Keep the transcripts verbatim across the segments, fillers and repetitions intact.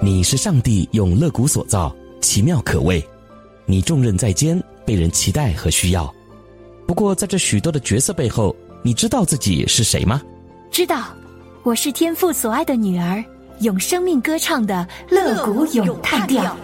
你是上帝用肋骨所造，奇妙可畏。你重任在肩，被人期待和需要。不过在这许多的角色背后，你知道自己是谁吗？ 知道，我是天父所爱的女儿，用生命歌唱的肋骨咏叹调。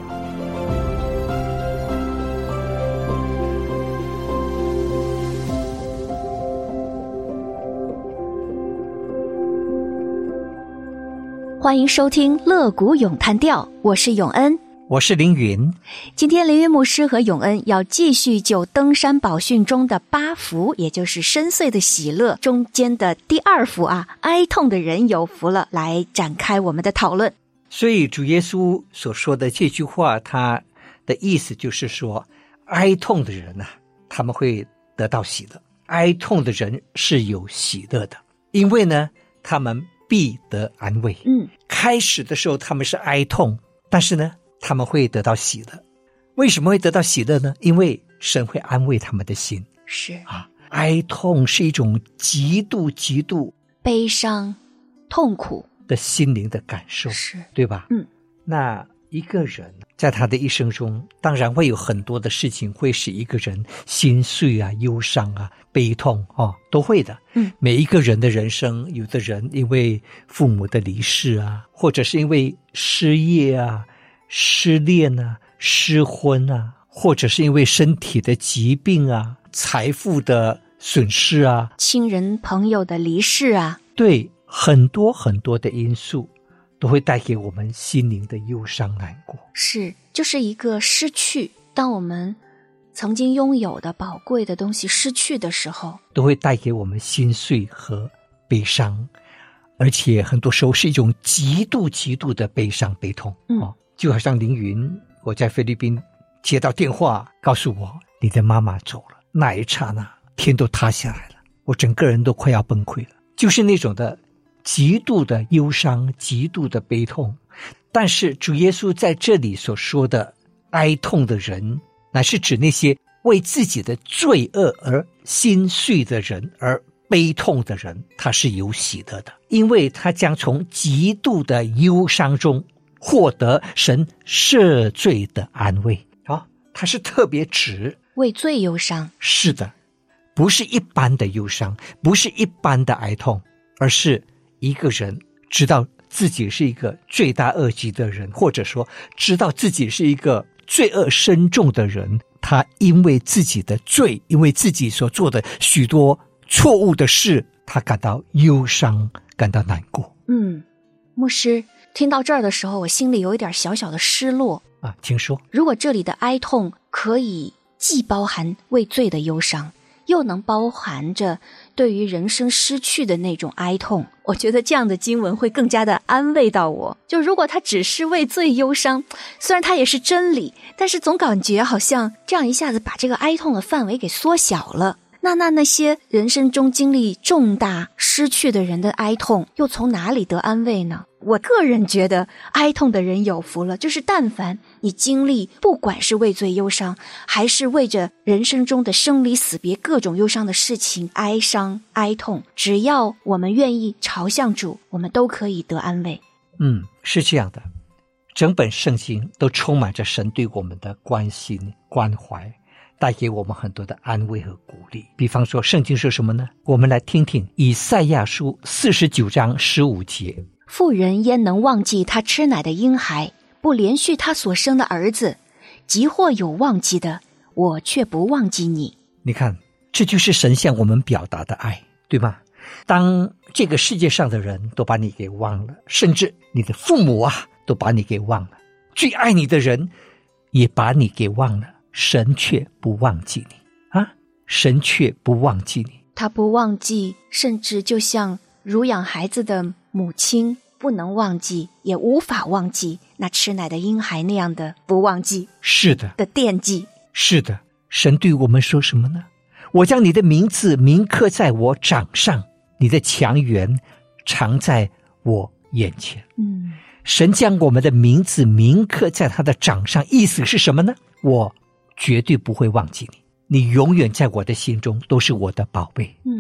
欢迎收听肋骨咏叹调，我是永恩， 我是凌云。 今天凌云牧师和永恩要继续就登山宝训中的八福，也就是深邃的喜乐中间的第二福啊，哀痛的人有福了，来展开我们的讨论。 所以主耶稣所说的这句话，他的意思就是说，哀痛的人啊，他们会得到喜乐。哀痛的人是有喜乐的，因为呢，他们必得安慰。 嗯， 开始的时候他们是哀痛，但是呢，他们会得到喜乐。为什么会得到喜乐呢？因为神会安慰他们的心。 是啊，哀痛是一种极度极度悲伤、痛苦的心灵的感受， 是对吧？ 嗯， 那一个人在他的一生中，当然会有很多的事情会使一个人心碎啊、忧伤啊、悲痛哦，都会的。 嗯， 每一个人的人生，有的人因为父母的离世啊，或者是因为失业啊、失恋啊、失婚啊，或者是因为身体的疾病啊、财富的损失啊、 亲人朋友的离世啊， 对，很多很多的因素都会带给我们心灵的忧伤难过。 是，就是一个失去。当我们曾经拥有的宝贵的东西失去的时候， 都会带给我们心碎和悲伤，而且很多时候是一种极度极度的悲伤悲痛。 嗯， 哦，就好像凌云，我在菲律宾接到电话告诉我你的妈妈走了，那一刹那天都塌下来了，我整个人都快要崩溃了，就是那种的极度的忧伤，极度的悲痛。但是主耶稣在这里所说的哀痛的人，乃是指那些为自己的罪恶而心碎的人，而悲痛的人，他是有喜乐的，因为他将从极度的忧伤中获得神赦罪的安慰。啊，他是特别指为罪忧伤。 是的，不是一般的忧伤，不是一般的哀痛，而是一个人知道自己是一个罪大恶极的人，或者说知道自己是一个罪恶深重的人，他因为自己的罪，因为自己所做的许多错误的事，他感到忧伤，感到难过。 嗯，牧师，听到这儿的时候，我心里有一点小小的失落啊，请说。 如果这里的哀痛可以既包含为罪的忧伤，又能包含着对于人生失去的那种哀痛，我觉得这样的经文会更加的安慰到我。就如果它只是为罪忧伤，虽然它也是真理，但是总感觉好像这样一下子把这个哀痛的范围给缩小了。那那那些人生中经历重大失去的人的哀痛，又从哪里得安慰呢？我个人觉得哀痛的人有福了，就是但凡你经历不管是为罪忧伤，还是为着人生中的生离死别各种忧伤的事情哀伤哀痛，只要我们愿意朝向主，我们都可以得安慰。 嗯，是这样的，整本圣经都充满着神对我们的关心关怀，带给我们很多的安慰和鼓励。比方说圣经说什么呢？我们来听听以赛亚书四十九章十五节， 妇人焉能忘记她吃奶的婴孩，不连续她所生的儿子？即或有忘记的，我却不忘记你。 你看，这就是神向我们表达的爱，对吗？当这个世界上的人都把你给忘了，甚至你的父母啊都把你给忘了，最爱你的人也把你给忘了，神却不忘记你啊！神却不忘记你， 他不忘记，甚至就像乳养孩子的母亲不能忘记，也无法忘记那吃奶的婴孩那样的不忘记， 是的的惦记。 是的，神对我们说什么呢？我将你的名字铭刻在我掌上，你的强援常在我眼前。 嗯， 神将我们的名字铭刻在他的掌上，意思是什么呢？我绝对不会忘记你，你永远在我的心中都是我的宝贝。 嗯，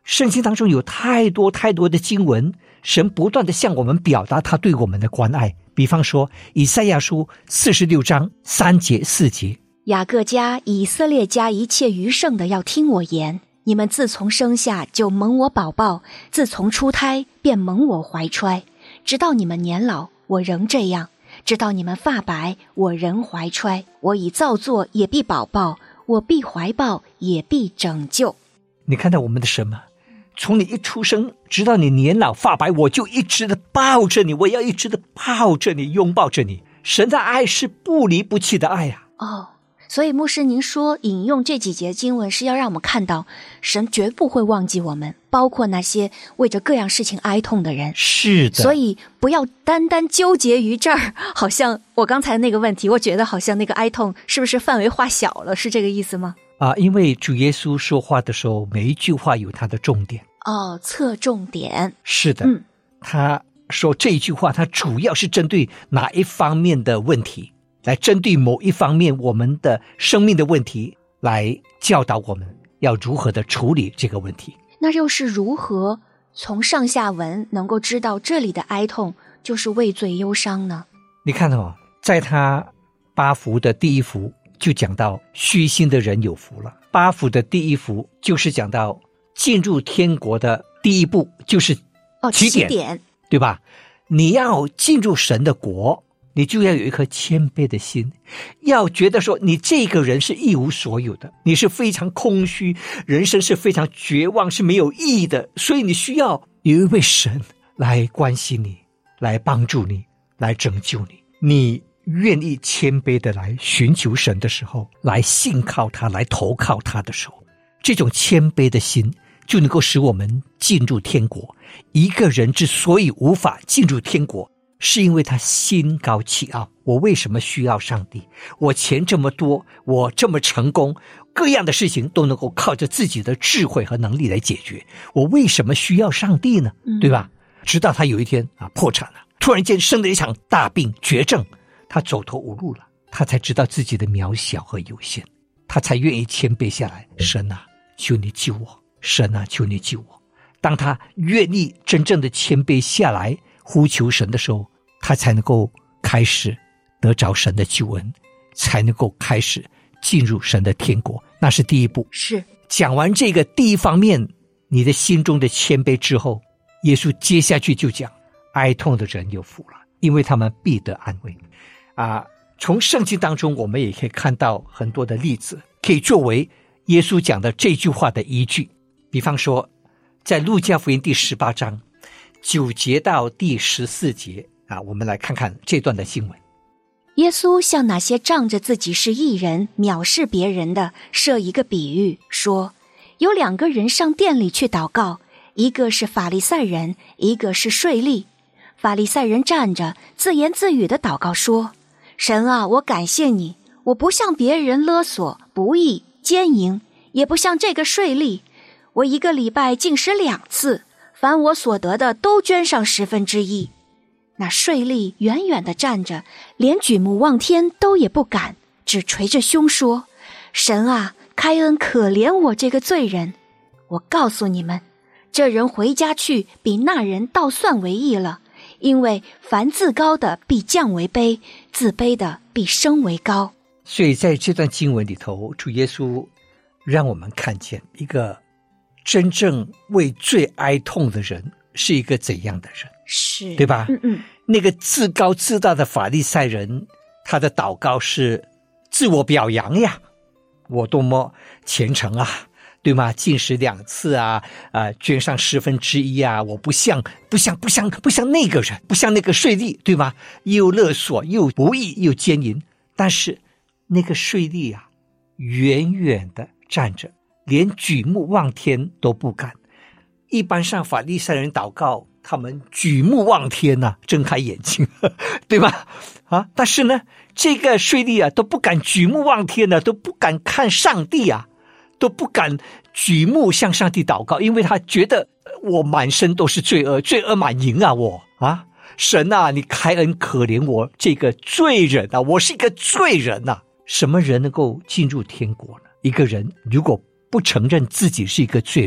圣经当中有太多太多的经文，神不断地向我们表达他对我们的关爱。比方说以赛亚书四十六章三节四节， 雅各家以色列家一切余剩的要听我言，你们自从生下就蒙我宝宝，自从出胎便蒙我怀揣，直到你们年老我仍这样，直到你们发白我仍怀揣，我已造作也必保抱，我必怀抱也必拯救。 你看到我们的神吗？从你一出生直到你年老发白，我就一直的抱着你，我要一直的抱着你，拥抱着你。神的爱是不离不弃的爱啊。 哦，所以牧师您说引用这几节经文是要让我们看到神绝不会忘记我们，包括那些为着各样事情哀痛的人。 是的， 所以不要单单纠结于这儿，好像我刚才那个问题，我觉得好像那个哀痛是不是范围化小了，是这个意思吗？ 啊，因为主耶稣说话的时候，每一句话有他的重点。 哦，侧重点。 是的， 嗯， 他说这一句话，他主要是针对哪一方面的问题，来针对某一方面我们的生命的问题，来教导我们要如何的处理这个问题。 那又是如何从上下文能够知道这里的哀痛就是畏罪忧伤呢？ 你看哦，在他八福的第一福就讲到虚心的人有福了。八福的第一福就是讲到进入天国的第一步，就是起点， 哦，起点， 对吧？你要进入神的国，你就要有一颗谦卑的心，要觉得说你这个人是一无所有的，你是非常空虚，人生是非常绝望，是没有意义的，所以你需要有一位神来关心你，来帮助你，来拯救你。你愿意谦卑的来寻求神的时候，来信靠他，来投靠他的时候，这种谦卑的心就能够使我们进入天国。一个人之所以无法进入天国，是因为他心高气傲。我为什么需要上帝？我钱这么多，我这么成功，各样的事情都能够靠着自己的智慧和能力来解决，我为什么需要上帝呢？嗯、对吧？直到他有一天啊破产了，突然间生了一场大病绝症，他走投无路了，他才知道自己的渺小和有限，他才愿意谦卑下来。神啊，求你救我！神啊，求你救我！当他愿意真正的谦卑下来呼求神的时候，他才能够开始得着神的救恩，才能够开始进入神的天国。那是第一步。 是讲完这个第一方面，你的心中的谦卑之后，耶稣接下去就讲哀痛的人有福了，因为他们必得安慰。啊，从圣经当中我们也可以看到很多的例子，可以作为耶稣讲的这句话的依据。比方说在路加福音第十八章九节到第十四节啊，我们来看看这段的经文。 耶稣向那些仗着自己是义人藐视别人的设一个比喻，说有两个人上殿里去祷告，一个是法利赛人，一个是税吏。法利赛人站着自言自语地祷告说，神啊，我感谢你，我不向别人勒索不义奸淫，也不像这个税吏，我一个礼拜禁食两次，凡我所得的都捐上十分之一。那税吏远远地站着，连举目望天都也不敢，只捶着胸说，神啊，开恩可怜我这个罪人。我告诉你们，这人回家去比那人倒算为义了，因为凡自高的必降为卑，自卑的必升为高。 所以在这段经文里头，主耶稣让我们看见一个真正为罪哀痛的人是一个怎样的人， 是， 对吧？ 嗯嗯， 那个自高自大的法利赛人，他的祷告是自我表扬呀，我多么虔诚啊，对吗？禁食两次啊，啊、呃，捐上十分之一啊，我不像不像不像不像那个人，不像那个税吏，对吗？又勒索又不义又奸淫，但是那个税吏啊，远远的站着，连举目望天都不敢。一般上法利赛人祷告，他们举目望天呐、啊，睁开眼睛，对吧？啊，但是呢，这个税吏啊都不敢举目望天呢、啊，都不敢看上帝啊，都不敢举目向上帝祷告，因为他觉得我满身都是罪恶，罪恶满盈啊，我啊，神啊，你开恩可怜我这个罪人啊，我是一个罪人啊。什么人能够进入天国呢？一个人如果不承认自己是一个罪人，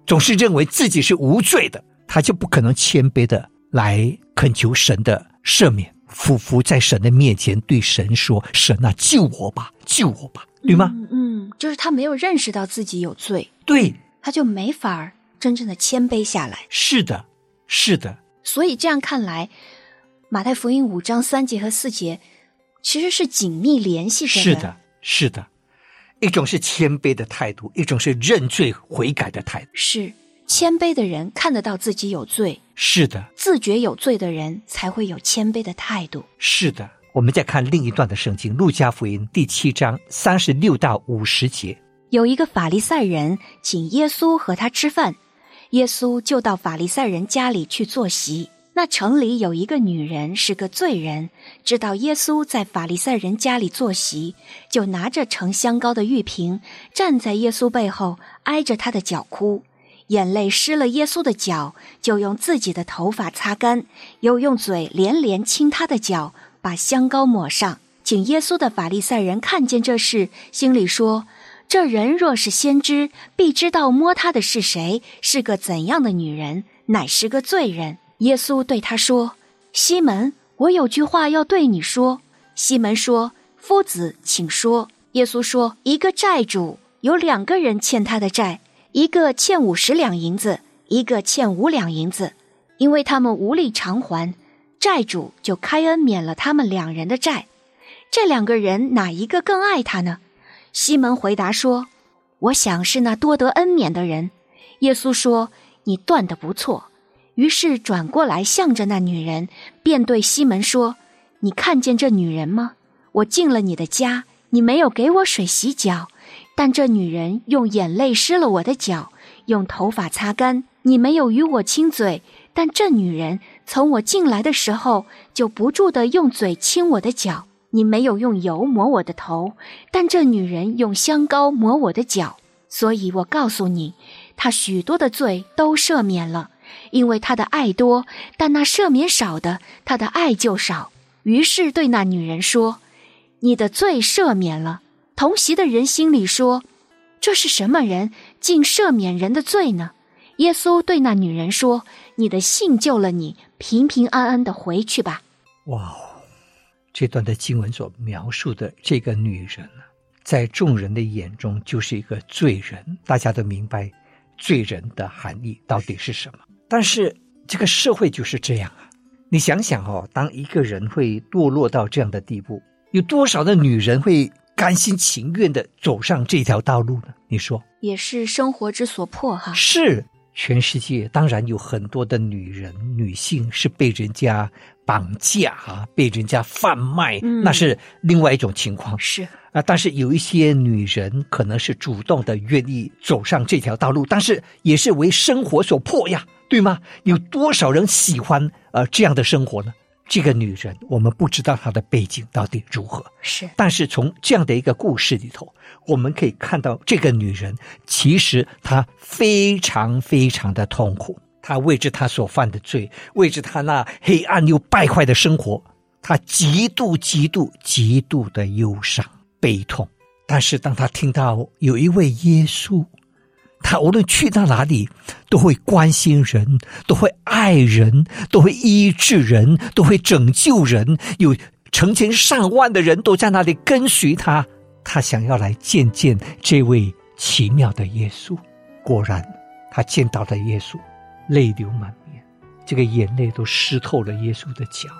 总是认为自己是无罪的，他就不可能谦卑的来恳求神的赦免，俯伏在神的面前对神说，神啊，救我吧，救我吧，对吗？ 嗯嗯，就是他没有认识到自己有罪， 对， 他就没法真正的谦卑下来。 是的，是的。 所以这样看来，马太福音五章三节和四节其实是紧密联系着的。 是的，是的。一种是谦卑的态度，一种是认罪悔改的态度。 是，谦卑的人看得到自己有罪， 是的， 自觉有罪的人才会有谦卑的态度。 是的。我们再看另一段的圣经，路加福音第七章三十六到五十节。 有一个法利赛人请耶稣和他吃饭，耶稣就到法利赛人家里去坐席。那城里有一个女人是个罪人，知道耶稣在法利赛人家里坐席，就拿着盛香膏的玉瓶，站在耶稣背后，挨着他的脚哭，眼泪湿了耶稣的脚，就用自己的头发擦干，又用嘴连连亲他的脚，把香膏抹上。请耶稣的法利赛人看见这事，心里说，这人若是先知，必知道摸他的是谁，是个怎样的女人，乃是个罪人。耶稣对他说，西门，我有句话要对你说。西门说，夫子，请说。耶稣说，一个债主有两个人欠他的债，一个欠五十两银子，一个欠五两银子，因为他们无力偿还，债主就开恩免了他们两人的债。这两个人哪一个更爱他呢？西门回答说，我想是那多得恩免的人。耶稣说，你断得不错。于是转过来向着那女人，便对西门说，你看见这女人吗？我进了你的家，你没有给我水洗脚，但这女人用眼泪湿了我的脚，用头发擦干，你没有与我亲嘴，但这女人从我进来的时候就不住地用嘴亲我的脚。你没有用油抹我的头，但这女人用香膏抹我的脚。所以我告诉你，她许多的罪都赦免了，因为她的爱多，但那赦免少的，她的爱就少。于是对那女人说，你的罪赦免了。同席的人心里说，这是什么人，竟赦免人的罪呢？耶稣对那女人说，你的信救了你，平平安安的回去吧。 哇，这段的经文所描述的这个女人在众人的眼中就是一个罪人，大家都明白罪人的含义到底是什么。但是这个社会就是这样啊，你想想哦，当一个人会堕落到这样的地步，有多少的女人会甘心情愿的走上这条道路呢？你说， 也是生活之所迫哈。 是，全世界当然有很多的女人女性是被人家绑架啊，被人家贩卖、嗯、那是另外一种情况。 是啊，但是有一些女人可能是主动的愿意走上这条道路，但是也是为生活所迫呀，对吗？有多少人喜欢呃这样的生活呢？这个女人我们不知道她的背景到底如何， 是， 但是从这样的一个故事里头，我们可以看到这个女人其实她非常非常的痛苦，她为着她所犯的罪，为着她那黑暗又败坏的生活，她极度极度极度的忧伤悲痛。但是当她听到有一位耶稣，他无论去到哪里都会关心人，都会爱人，都会医治人，都会拯救人，有成千上万的人都在那里跟随他，他想要来见见这位奇妙的耶稣。果然他见到了耶稣，泪流满面，这个眼泪都湿透了耶稣的脚。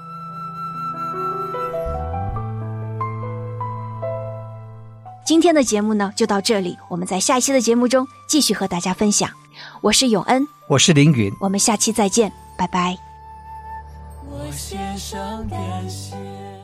今天的节目呢就到这里，我们在下一期的节目中继续和大家分享。我是永恩， 我是凌云， 我们下期再见，拜拜。 我献上感谢。